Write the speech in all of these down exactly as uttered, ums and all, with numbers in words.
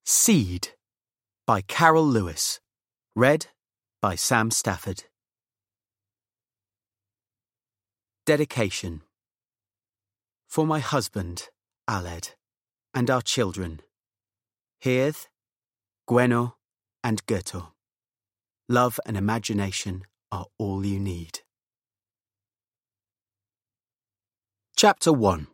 Seed by Carol Lewis. Read by Sam Stafford. Dedication. For my husband, Aled, and our children, Hirth, Gweno, and Gerto. Love and imagination are all you need. Chapter one.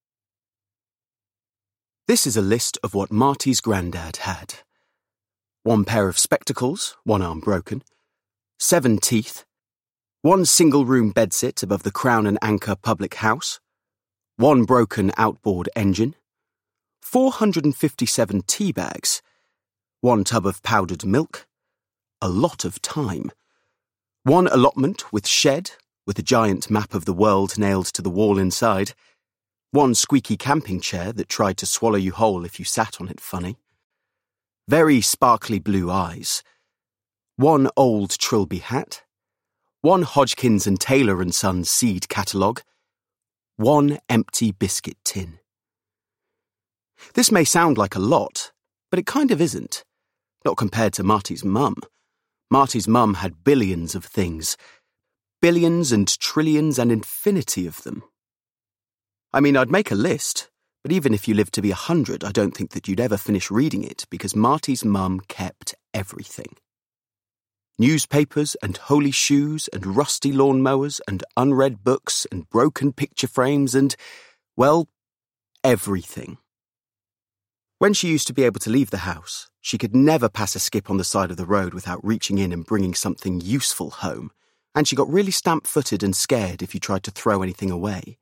This is a list of what Marty's granddad had. One pair of spectacles, one arm broken, seven teeth, one single-room bedsit above the Crown and Anchor public house, one broken outboard engine, four hundred fifty-seven tea bags, one tub of powdered milk, a lot of time, one allotment with shed, with a giant map of the world nailed to the wall inside, one squeaky camping chair that tried to swallow you whole if you sat on it funny, very sparkly blue eyes, one old Trilby hat, one Hodgkins and Taylor and Sons seed catalogue, one empty biscuit tin. This may sound like a lot, but it kind of isn't. Not compared to Marty's mum. Marty's mum had billions of things. Billions and trillions and infinity of them. I mean, I'd make a list, but even if you lived to be a hundred, I don't think that you'd ever finish reading it because Marty's mum kept everything. Newspapers and holy shoes and rusty lawnmowers and unread books and broken picture frames and, well, everything. When she used to be able to leave the house, she could never pass a skip on the side of the road without reaching in and bringing something useful home, and she got really stamp-footed and scared if you tried to throw anything away.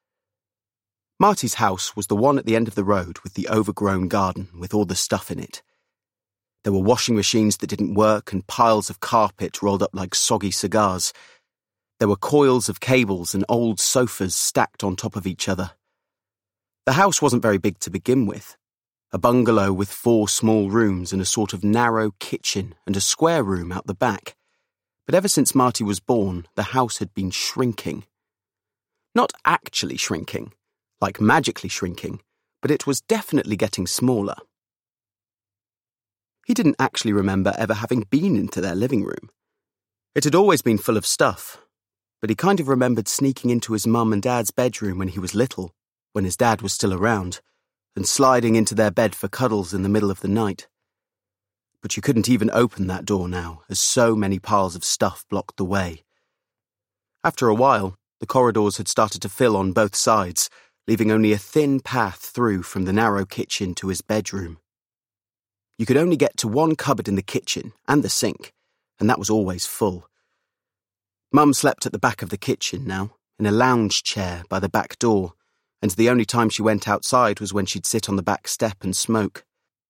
Marty's house was the one at the end of the road with the overgrown garden with all the stuff in it. There were washing machines that didn't work and piles of carpet rolled up like soggy cigars. There were coils of cables and old sofas stacked on top of each other. The house wasn't very big to begin with. A bungalow with four small rooms and a sort of narrow kitchen and a square room out the back. But ever since Marty was born, the house had been shrinking. Not actually shrinking, like magically shrinking, but it was definitely getting smaller. He didn't actually remember ever having been into their living room. It had always been full of stuff, but he kind of remembered sneaking into his mum and dad's bedroom when he was little, when his dad was still around, and sliding into their bed for cuddles in the middle of the night. But you couldn't even open that door now, as so many piles of stuff blocked the way. After a while, the corridors had started to fill on both sides, leaving only a thin path through from the narrow kitchen to his bedroom. You could only get to one cupboard in the kitchen and the sink, and that was always full. Mum slept at the back of the kitchen now, in a lounge chair by the back door, and the only time she went outside was when she'd sit on the back step and smoke.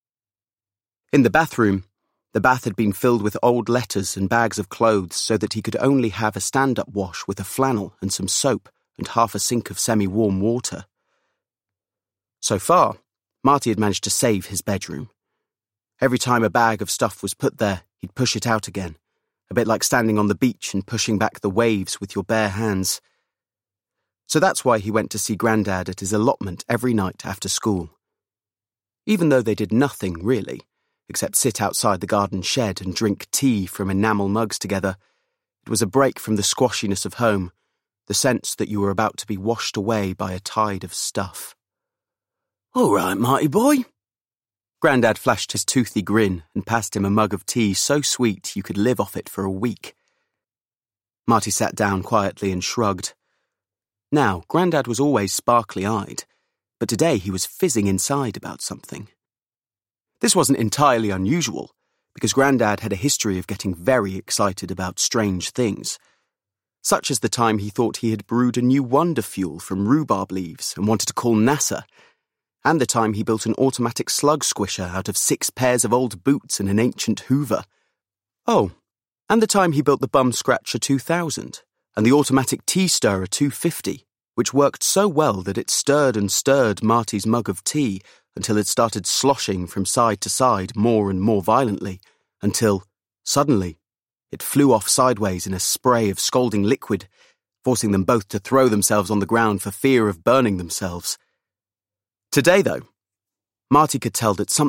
In the bathroom, the bath had been filled with old letters and bags of clothes so that he could only have a stand-up wash with a flannel and some soap and half a sink of semi-warm water. So far, Marty had managed to save his bedroom. Every time a bag of stuff was put there, he'd push it out again, a bit like standing on the beach and pushing back the waves with your bare hands. So that's why he went to see Grandad at his allotment every night after school. Even though they did nothing, really, except sit outside the garden shed and drink tea from enamel mugs together, it was a break from the squashiness of home, the sense that you were about to be washed away by a tide of stuff. "All right, Marty boy." Grandad flashed his toothy grin and passed him a mug of tea so sweet you could live off it for a week. Marty sat down quietly and shrugged. Now, Grandad was always sparkly-eyed, but today he was fizzing inside about something. This wasn't entirely unusual, because Grandad had a history of getting very excited about strange things, such as the time he thought he had brewed a new wonder fuel from rhubarb leaves and wanted to call NASA, and the time he built an automatic slug squisher out of six pairs of old boots and an ancient Hoover. Oh, and the time he built the Bum Scratcher two thousand and the automatic tea stirrer two fifty, which worked so well that it stirred and stirred Marty's mug of tea until it started sloshing from side to side more and more violently, until, suddenly, it flew off sideways in a spray of scalding liquid, forcing them both to throw themselves on the ground for fear of burning themselves. Today, though, Marty could tell that something